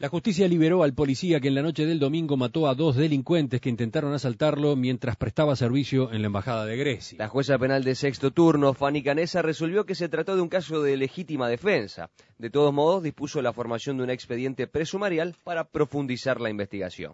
La justicia liberó al policía que en la noche del domingo mató a 2 delincuentes que intentaron asaltarlo mientras prestaba servicio en la embajada de Grecia. La jueza penal de sexto turno, Fanny Canessa, resolvió que se trató de un caso de legítima defensa. De todos modos, dispuso la formación de un expediente presumarial para profundizar la investigación.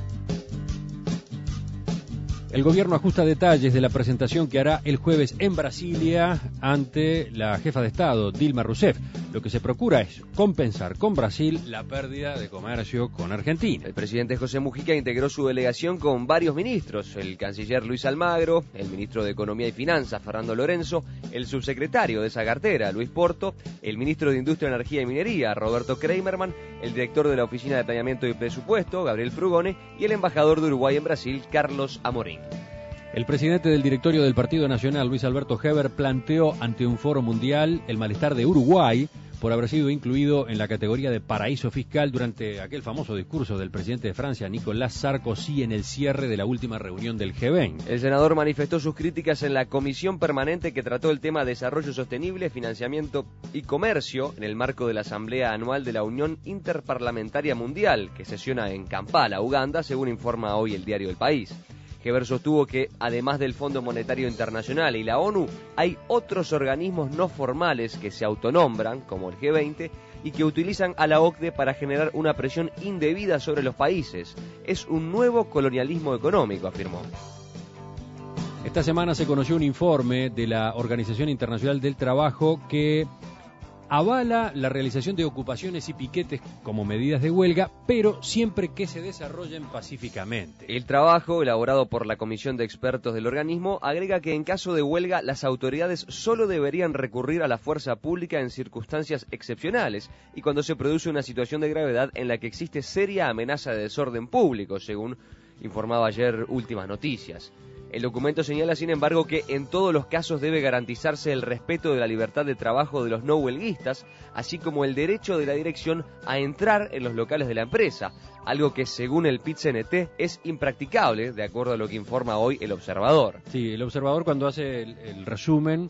El gobierno ajusta detalles de la presentación que hará el jueves en Brasilia ante la jefa de Estado, Dilma Rousseff. Lo que se procura es compensar con Brasil la pérdida de comercio con Argentina. El presidente José Mujica integró su delegación con varios ministros, el canciller Luis Almagro, el ministro de Economía y Finanzas, Fernando Lorenzo, el subsecretario de esa cartera, Luis Porto, el ministro de Industria, Energía y Minería, Roberto Kreimerman, el director de la Oficina de Planeamiento y Presupuesto, Gabriel Frugone, y el embajador de Uruguay en Brasil, Carlos Amorín. El presidente del directorio del Partido Nacional, Luis Alberto Heber, planteó ante un foro mundial el malestar de Uruguay por haber sido incluido en la categoría de paraíso fiscal durante aquel famoso discurso del presidente de Francia, Nicolas Sarkozy, en el cierre de la última reunión del G20. El senador manifestó sus críticas en la comisión permanente que trató el tema desarrollo sostenible, financiamiento y comercio en el marco de la Asamblea Anual de la Unión Interparlamentaria Mundial, que sesiona en Kampala, Uganda, según informa hoy el diario El País. Heber sostuvo que, además del Fondo Monetario Internacional y la ONU, hay otros organismos no formales que se autonombran, como el G20, y que utilizan a la OCDE para generar una presión indebida sobre los países. Es un nuevo colonialismo económico, afirmó. Esta semana se conoció un informe de la Organización Internacional del Trabajo que avala la realización de ocupaciones y piquetes como medidas de huelga, pero siempre que se desarrollen pacíficamente. El trabajo, elaborado por la comisión de expertos del organismo, agrega que en caso de huelga las autoridades solo deberían recurrir a la fuerza pública en circunstancias excepcionales y cuando se produce una situación de gravedad en la que existe seria amenaza de desorden público, según informaba ayer Últimas Noticias. El documento señala, sin embargo, que en todos los casos debe garantizarse el respeto de la libertad de trabajo de los no huelguistas, así como el derecho de la dirección a entrar en los locales de la empresa, algo que, según el PIT-CNT, es impracticable, de acuerdo a lo que informa hoy El Observador. Sí, El Observador, cuando hace el resumen,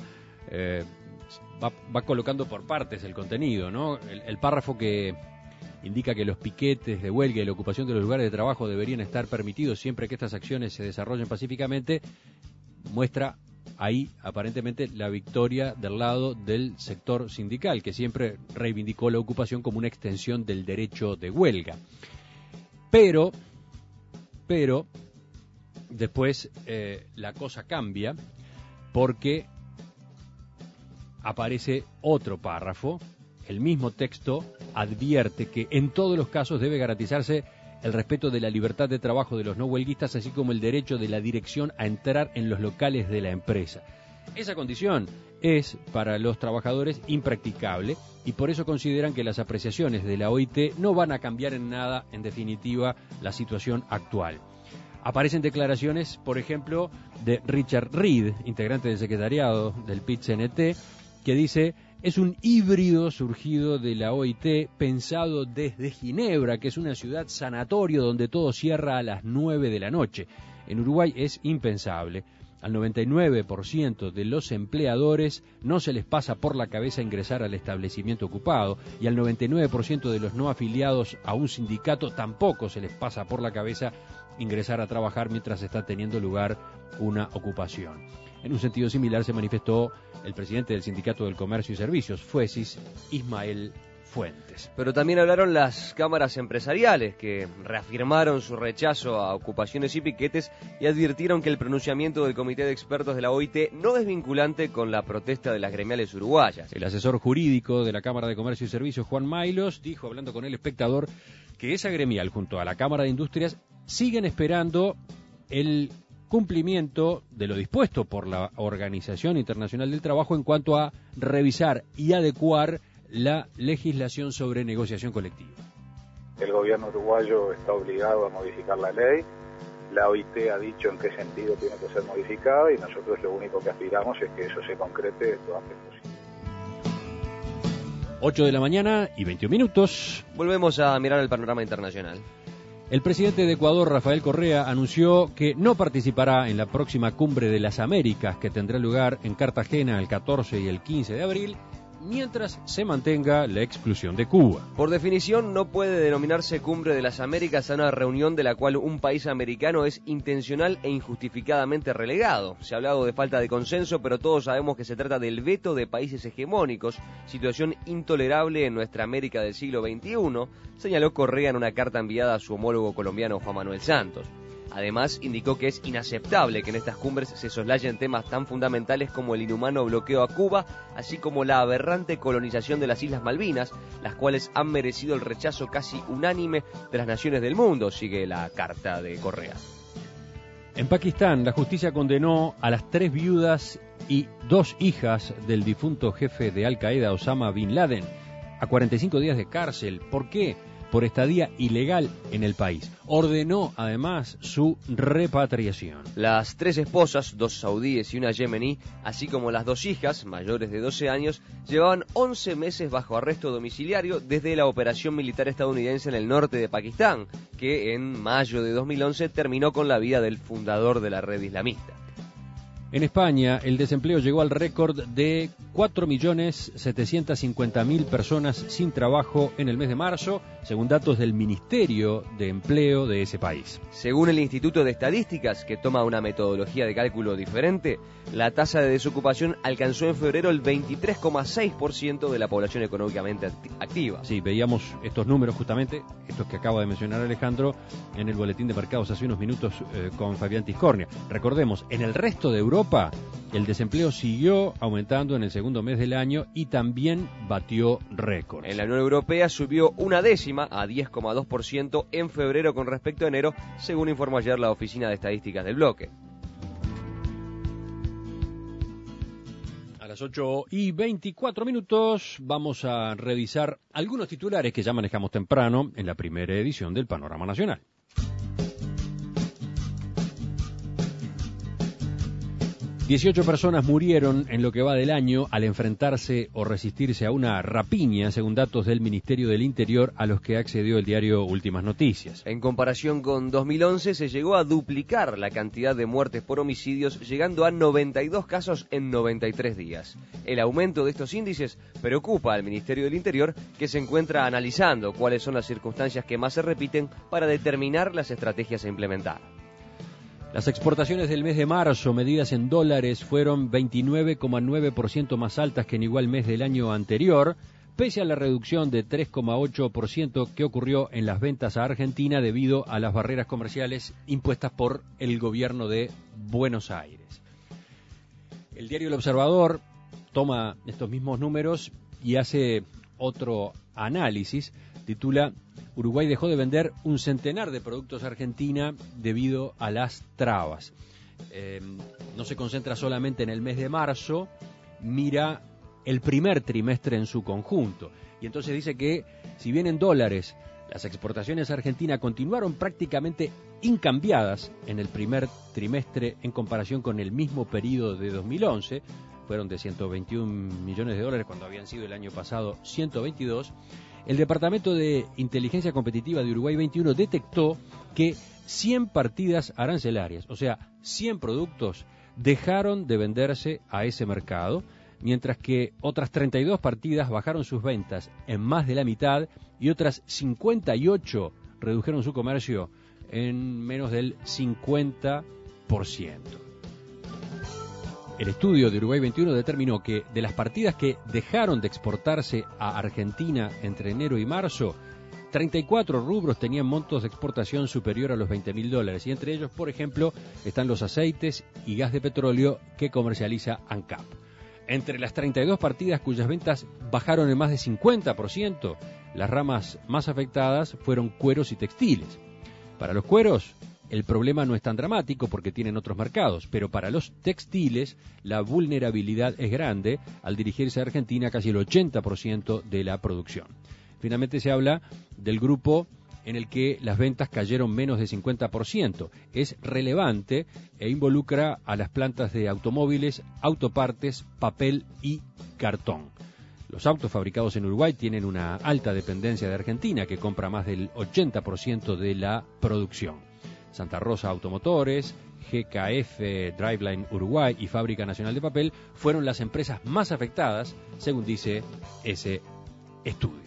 va colocando por partes el contenido, ¿no? El párrafo que indica que los piquetes de huelga y la ocupación de los lugares de trabajo deberían estar permitidos siempre que estas acciones se desarrollen pacíficamente, muestra ahí aparentemente la victoria del lado del sector sindical, que siempre reivindicó la ocupación como una extensión del derecho de huelga. Pero después la cosa cambia porque aparece otro párrafo. El mismo texto advierte que en todos los casos debe garantizarse el respeto de la libertad de trabajo de los no huelguistas, así como el derecho de la dirección a entrar en los locales de la empresa. Esa condición es para los trabajadores impracticable y por eso consideran que las apreciaciones de la OIT no van a cambiar en nada, en definitiva, la situación actual. Aparecen declaraciones, por ejemplo, de Richard Reed, integrante del secretariado del PIT-CNT, que dice: es un híbrido surgido de la OIT, pensado desde Ginebra, que es una ciudad sanatorio donde todo cierra a las 9 de la noche. En Uruguay es impensable. Al 99% de los empleadores no se les pasa por la cabeza ingresar al establecimiento ocupado y al 99% de los no afiliados a un sindicato tampoco se les pasa por la cabeza ingresar a trabajar mientras está teniendo lugar una ocupación. En un sentido similar se manifestó el presidente del Sindicato del Comercio y Servicios, FUESIS, Ismael Fuentes. Pero también hablaron las cámaras empresariales, que reafirmaron su rechazo a ocupaciones y piquetes y advirtieron que el pronunciamiento del Comité de Expertos de la OIT no es vinculante con la protesta de las gremiales uruguayas. El asesor jurídico de la Cámara de Comercio y Servicios, Juan Mailos, dijo, hablando con El Espectador, que esa gremial, junto a la Cámara de Industrias, siguen esperando el cumplimiento de lo dispuesto por la Organización Internacional del Trabajo en cuanto a revisar y adecuar la legislación sobre negociación colectiva. El gobierno uruguayo está obligado a modificar la ley, la OIT ha dicho en qué sentido tiene que ser modificada y nosotros lo único que aspiramos es que eso se concrete lo antes posible. 8 de la mañana y 21 minutos. Volvemos a mirar el panorama internacional. El presidente de Ecuador, Rafael Correa, anunció que no participará en la próxima Cumbre de las Américas, que tendrá lugar en Cartagena el 14 y el 15 de abril, mientras se mantenga la exclusión de Cuba. Por definición, no puede denominarse Cumbre de las Américas a una reunión de la cual un país americano es intencional e injustificadamente relegado. Se ha hablado de falta de consenso, pero todos sabemos que se trata del veto de países hegemónicos, situación intolerable en nuestra América del siglo XXI, señaló Correa en una carta enviada a su homólogo colombiano Juan Manuel Santos. Además, indicó que es inaceptable que en estas cumbres se soslayen temas tan fundamentales como el inhumano bloqueo a Cuba, así como la aberrante colonización de las Islas Malvinas, las cuales han merecido el rechazo casi unánime de las naciones del mundo, sigue la carta de Correa. En Pakistán, la justicia condenó a las 3 viudas y 2 hijas del difunto jefe de Al-Qaeda, Osama Bin Laden, a 45 días de cárcel. ¿Por qué? Por estadía ilegal en el país. Ordenó, además, su repatriación. Las 3 esposas, 2 saudíes y una yemení, así como las 2 hijas, mayores de 12 años, llevaban 11 meses bajo arresto domiciliario desde la operación militar estadounidense en el norte de Pakistán, que en mayo de 2011 terminó con la vida del fundador de la red islamista. En España, el desempleo llegó al récord de 4.750.000 personas sin trabajo en el mes de marzo, según datos del Ministerio de Empleo de ese país. Según el Instituto de Estadísticas, que toma una metodología de cálculo diferente, la tasa de desocupación alcanzó en febrero el 23,6% de la población económicamente activa. Sí, veíamos estos números justamente, estos que acaba de mencionar Alejandro, en el boletín de mercados hace unos minutos con Fabián Tiscornia. Recordemos, en el resto de Europa, el desempleo siguió aumentando en el segundo mes del año y también batió récords. En la Unión Europea subió 1/10 a 10,2% en febrero con respecto a enero, según informó ayer la Oficina de Estadísticas del bloque. A las 8:24 vamos a revisar algunos titulares que ya manejamos temprano en la primera edición del Panorama Nacional. 18 personas murieron en lo que va del año al enfrentarse o resistirse a una rapiña, según datos del Ministerio del Interior, a los que accedió el diario Últimas Noticias. En comparación con 2011, se llegó a duplicar la cantidad de muertes por homicidios, llegando a 92 casos en 93 días. El aumento de estos índices preocupa al Ministerio del Interior, que se encuentra analizando cuáles son las circunstancias que más se repiten para determinar las estrategias a implementar. Las exportaciones del mes de marzo, medidas en dólares, fueron 29,9% más altas que en igual mes del año anterior, pese a la reducción de 3,8% que ocurrió en las ventas a Argentina debido a las barreras comerciales impuestas por el gobierno de Buenos Aires. El diario El Observador toma estos mismos números y hace otro análisis. Titula: Uruguay dejó de vender un centenar de productos a Argentina debido a las trabas. No se concentra solamente en el mes de marzo, mira el primer trimestre en su conjunto. Y entonces dice que, si bien en dólares las exportaciones a Argentina continuaron prácticamente incambiadas en el primer trimestre en comparación con el mismo periodo de 2011, fueron de 121 millones de dólares cuando habían sido el año pasado 122, el Departamento de Inteligencia Competitiva de Uruguay 21 detectó que 100 partidas arancelarias, o sea, 100 productos, dejaron de venderse a ese mercado, mientras que otras 32 partidas bajaron sus ventas en más de la mitad y otras 58 redujeron su comercio en menos del 50%. El estudio de Uruguay 21 determinó que de las partidas que dejaron de exportarse a Argentina entre enero y marzo, 34 rubros tenían montos de exportación superior a los $20.000, y entre ellos, por ejemplo, están los aceites y gas de petróleo que comercializa ANCAP. Entre las 32 partidas cuyas ventas bajaron en más de 50%, las ramas más afectadas fueron cueros y textiles. Para los cueros, el problema no es tan dramático porque tienen otros mercados, pero para los textiles la vulnerabilidad es grande al dirigirse a Argentina casi el 80% de la producción. Finalmente se habla del grupo en el que las ventas cayeron menos de 50%. Es relevante e involucra a las plantas de automóviles, autopartes, papel y cartón. Los autos fabricados en Uruguay tienen una alta dependencia de Argentina, que compra más del 80% de la producción. Santa Rosa Automotores, GKF, Driveline Uruguay y Fábrica Nacional de Papel fueron las empresas más afectadas, según dice ese estudio.